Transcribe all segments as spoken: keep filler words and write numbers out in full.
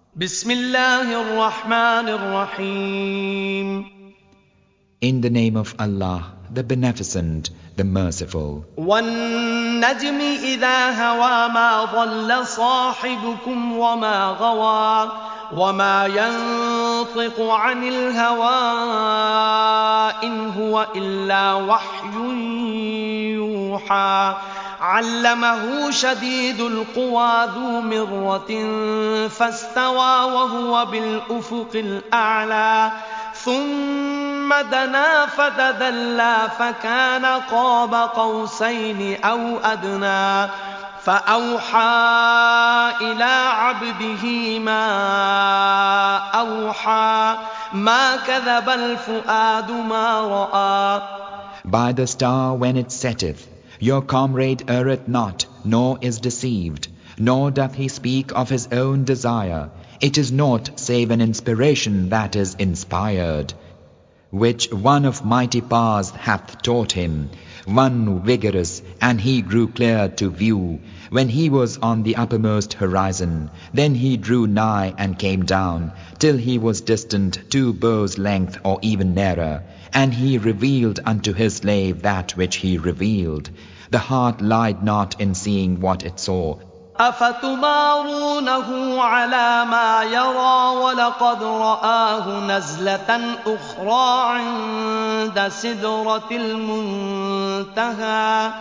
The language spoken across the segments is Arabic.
بسم الله الرحمن الرحيم. In the name of Allah, the Beneficent, the Merciful. والنجم إذا هوى ما ضل صاحبكم وما غوى وما ينطق عن الهوى إن هو إلا وحي يوحى علمه شديد القوى ذو مرة فاستوى وهو بالأفق الأعلى ثم دنا فتدلى فكان قاب قوسين أو أدنى فأوحى إلى عبده ما أوحى ما كذب الفؤاد ما رأى. By the star when it setteth, your comrade erreth not, nor is deceived, nor doth he speak of his own desire. It is naught save an inspiration that is inspired, which one of mighty powers hath taught him, one vigorous, and he grew clear to view. When he was on the uppermost horizon, then he drew nigh and came down, till he was distant two bows' length or even nearer, and he revealed unto his slave that which he revealed. The heart lied not in seeing what it saw. أفتمارونه على ما يرى ولقد رآه نزلة أخرى عند سدرة المنتهى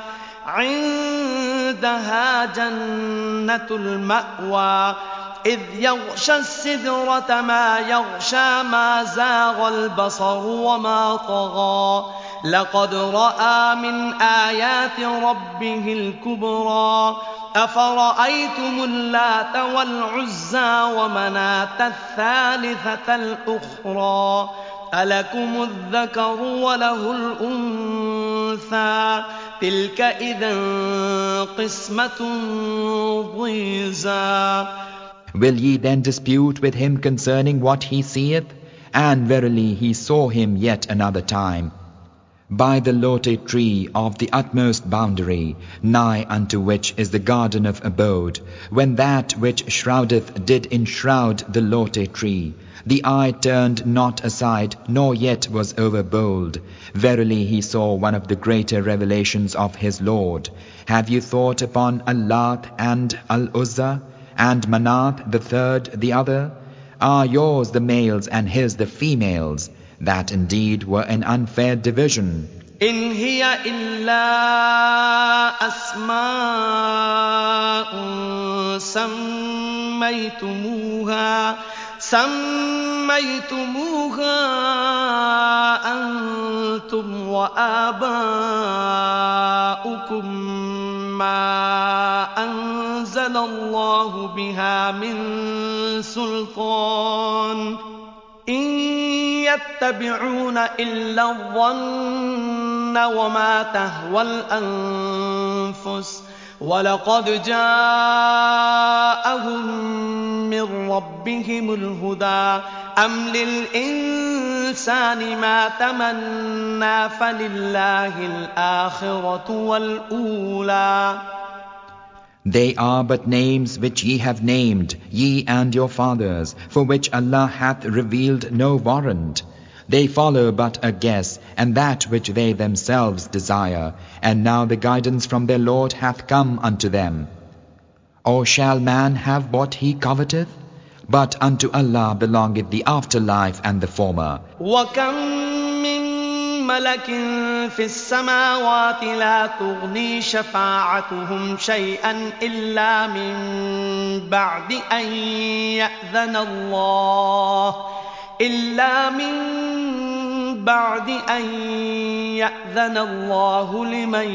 عندها جنة المأوى إذ يغشى السدرة ما يغشى ما زاغ البصر وما طغى لقد رأى من آيات ربه الكبرى أفرأيتم اللات والعزى ومناة الثالثة الأخرى ألكم الذكر وله الأنثى تلك إذا قسمة ضيزى. Will ye then dispute with him concerning what he seeth? And verily he saw him yet another time, by the lote tree of the utmost boundary, nigh unto which is the garden of abode, when that which shroudeth did enshroud the lote tree, the eye turned not aside, nor yet was overbold. Verily he saw one of the greater revelations of his Lord. Have you thought upon Al-Lat and Al-Uzza, and Manath the third the other? Are yours the males and his the females? That indeed were an unfair division. إن هي إلا أسماء سميتموها سميتموها أنتم وآباؤكم ما أنزل الله بها من سلطان إن يتبعون إلا الظن وما تهوى الأنفس ولقد جاءهم من ربهم الهدى أم للإنسان ما تمنى فلله الآخرة والأولى. They are but names which ye have named, ye and your fathers, for which Allah hath revealed no warrant. They follow but a guess, and that which they themselves desire, and now the guidance from their Lord hath come unto them. Or shall man have what he coveteth? But unto Allah belongeth the afterlife and the former. ملك في السماوات لا تغني شفاعتهم شيئا إلا من بعد أن يأذن الله إلا من بعد أن يأذن الله لمن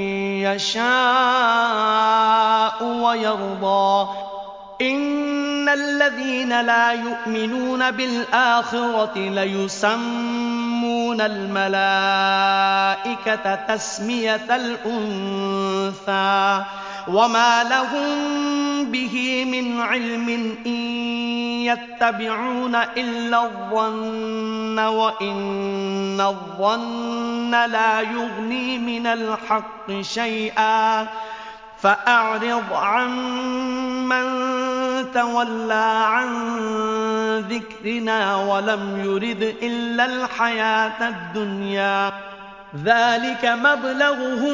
يشاء ويرضى إن الذين لا يؤمنون بالآخرة ليسمون الملائكة تسمية الأنثى وما لهم به من علم إن يتبعون إلا الظن وإن الظن لا يغني من الحق شيئا فأعرض عمن تولى عن ذكرنا ولم يرد إلا الحياة الدنيا ذلك مبلغهم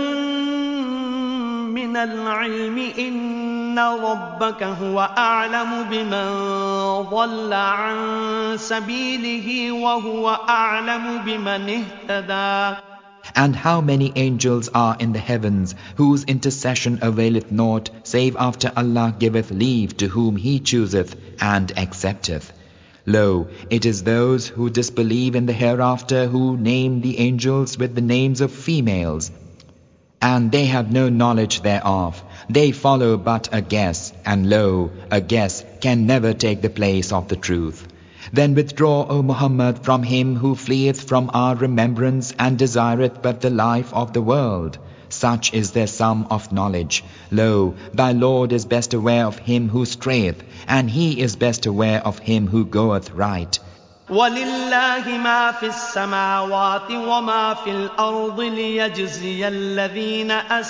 من العلم إن ربك هو أعلم بمن ضل عن سبيله وهو أعلم بمن اهتدى. And how many angels are in the heavens, whose intercession availeth naught, save after Allah giveth leave to whom He chooseth and accepteth. Lo, it is those who disbelieve in the hereafter who name the angels with the names of females, and they have no knowledge thereof. They follow but a guess, and lo, a guess can never take the place of the truth. Then withdraw, O Muhammad, from him who fleeth from our remembrance and desireth but the life of the world. Such is their sum of knowledge. Lo, thy Lord is best aware of him who strayeth, and he is best aware of him who goeth right. وَلِلَّهِ مَا فِي السَّمَاوَاتِ وَمَا فِي الْأَرْضِ لِيَجْزِيَ الَّذِينَ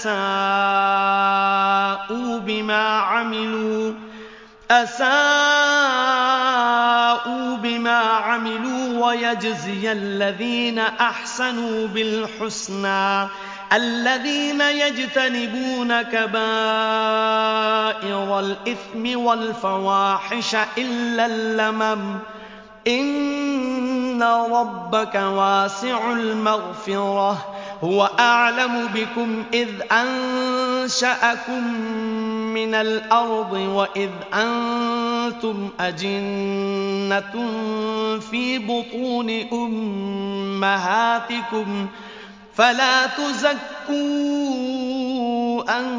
أَسَاءُوا بِمَا عَمِلُوا أَسَاءُوا بِمَا عَمِلُوا وَيَجْزِيَ الَّذِينَ أَحْسَنُوا بِالْحُسْنَى الَّذِينَ يَجْتَنِبُونَ كَبَائِرَ الْإِثْمِ وَالْفَوَاحِشَ إِلَّا اللَّمَمَ إِنَّ رَبَّكَ وَاسِعُ الْمَغْفِرَةِ هُوَ أَعْلَمُ بِكُمْ إِذْ أَنشَأَكُم مِّنَ الْأَرْضِ وَإِذْ أَنتُمْ أَجِنَّةٌ فِي بُطُونِ أُمَّهَاتِكُمْ فَلَا تُزَكُّوا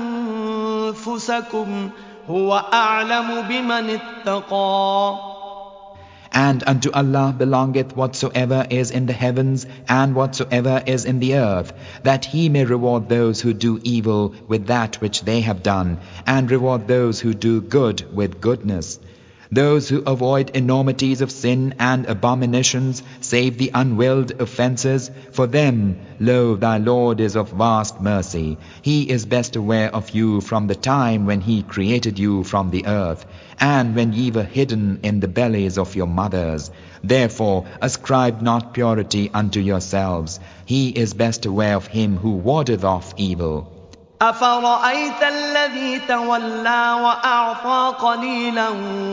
أَنفُسَكُمْ هُوَ أَعْلَمُ بِمَنِ اتَّقَى. And unto Allah belongeth whatsoever is in the heavens and whatsoever is in the earth, that He may reward those who do evil with that which they have done, and reward those who do good with goodness. Those who avoid enormities of sin and abominations, save the unwilled offences, for them, lo, thy Lord is of vast mercy. He is best aware of you from the time when He created you from the earth, and when ye were hidden in the bellies of your mothers. Therefore ascribe not purity unto yourselves. He is best aware of him who wardeth off evil. أَفَرَأَيْتَ الَّذِي تَوَلَّى وَأَعْطَىٰ قَلِيلًا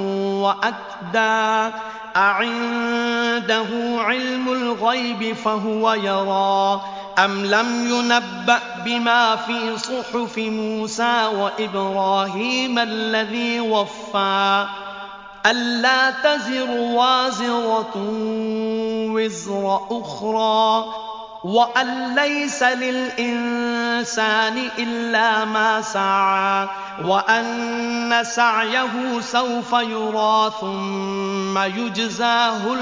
وَأَكْدَىٰ أَعِندَهُ عِلْمُ الْغَيْبِ فَهُوَ يَرَىٰ أَمْ لَمْ يُنَبَّأْ بِمَا فِي صُحُفِ مُوسَىٰ وَإِبْرَاهِيمَ الَّذِي وَفَّىٰ أَلَّا تَزِرُ وَازِرَةٌ وِزْرَ أُخْرَىٰ وَأَن لَّيْسَ لِلْإِنسَانِ إِلَّا مَا سَعَىٰ وَأَنَّ سَعْيَهُ سَوْفَ يُرَىٰ ثُمَّ يُجْزَاهُ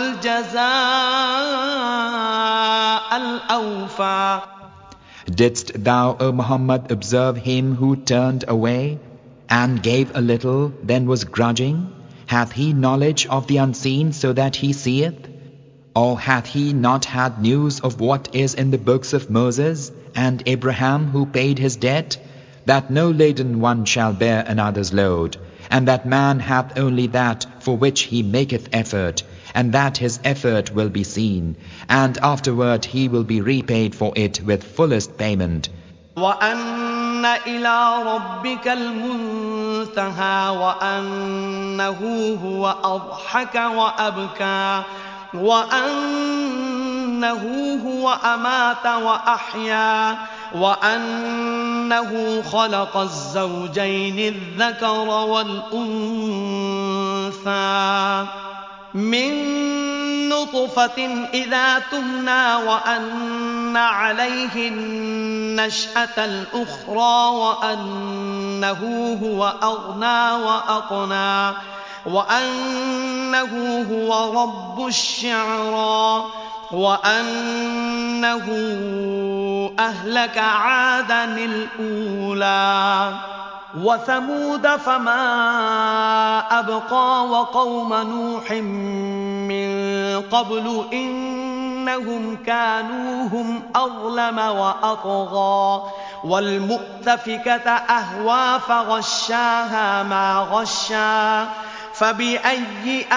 الْجَزَاءَ الْأَوْفَىٰ. Didst thou, O Muhammad, observe him who turned away and gave a little, then was grudging? Hath he knowledge of the unseen so that he seeth? Or hath he not had news of what is in the books of Moses and Abraham who paid his debt, that no laden one shall bear another's load, and that man hath only that for which he maketh effort, and that his effort will be seen, and afterward he will be repaid for it with fullest payment. وَأَنَّ إِلَىٰ رَبِّكَ الْمُنتَهَىٰ وَأَنَّهُ هُوَ أَضْحَكَ وَأَبْكَىٰ وَأَنَّهُ هُوَ أَمَاتَ وَأَحْيَا وَأَنَّهُ خَلَقَ الزَّوْجَيْنِ الذَّكَرَ وَالْأُنثَىٰ مِن نُّطْفَةٍ إِذَا تُمْنَىٰ وَأَنَّ عَلَيْهِ النَّشْأَةَ الْأُخْرَىٰ وَأَنَّهُ هُوَ أَغْنَىٰ وَأَقْنَىٰ وَأَنَّهُ هُوَ رَبُّ الشِّعْرَىٰ وَأَنَّهُ أَهْلَكَ عَادًا الْأُولَىٰ وَثَمُودَ فَمَا أَبْقَىٰ وَقَوْمَ نُوحٍ مِّن قَبْلُ إِنَّهُمْ كَانُوا هُمْ أَظْلَمَ وَأَطْغَىٰ وَالْمُؤْتَفِكَةَ أَهْوَىٰ فَغَشَّاهَا مَا غَشَّىٰ فبأي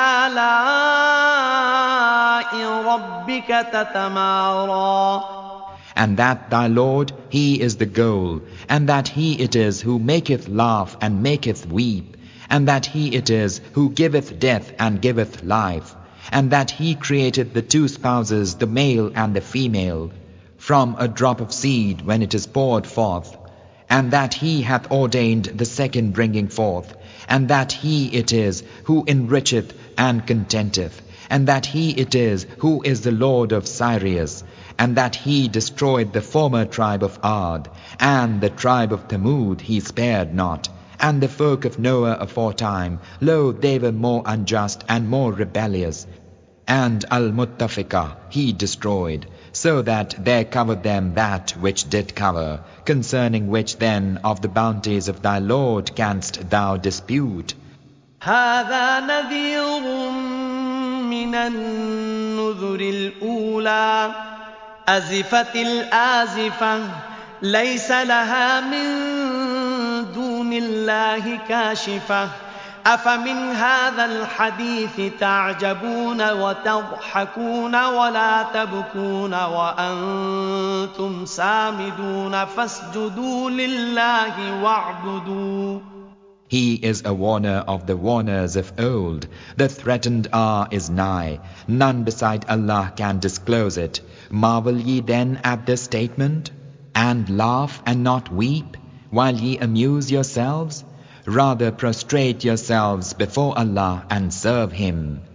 آلاء ربك تتمارى And that thy Lord, He is the goal, and that He it is who maketh laugh and maketh weep, and that He it is who giveth death and giveth life, and that He created the two spouses, the male and the female, from a drop of seed when it is poured forth, and that He hath ordained the second bringing forth, and that He it is who enricheth and contenteth, and that He it is who is the Lord of Sirius, and that He destroyed the former tribe of Ad, and the tribe of Thamud He spared not, and the folk of Noah aforetime, lo, they were more unjust and more rebellious. And Al-Muttafiqah He destroyed, so that there covered them that which did cover, concerning which then of the bounties of thy Lord canst thou dispute. هذا نذير من النذر الأولى أزفت الآزفة ليس لها من دون الله كاشفة أفمن هذا الحديث تعجبون وتضحكون ولا تبكون وأنتم سامدون فاسجدوا لله واعبدوا He is a warner of the warners of old. The threatened hour is nigh. None beside Allah can disclose it. Marvel ye then at this statement? And laugh and not weep, while ye amuse yourselves? Rather prostrate yourselves before Allah and serve Him.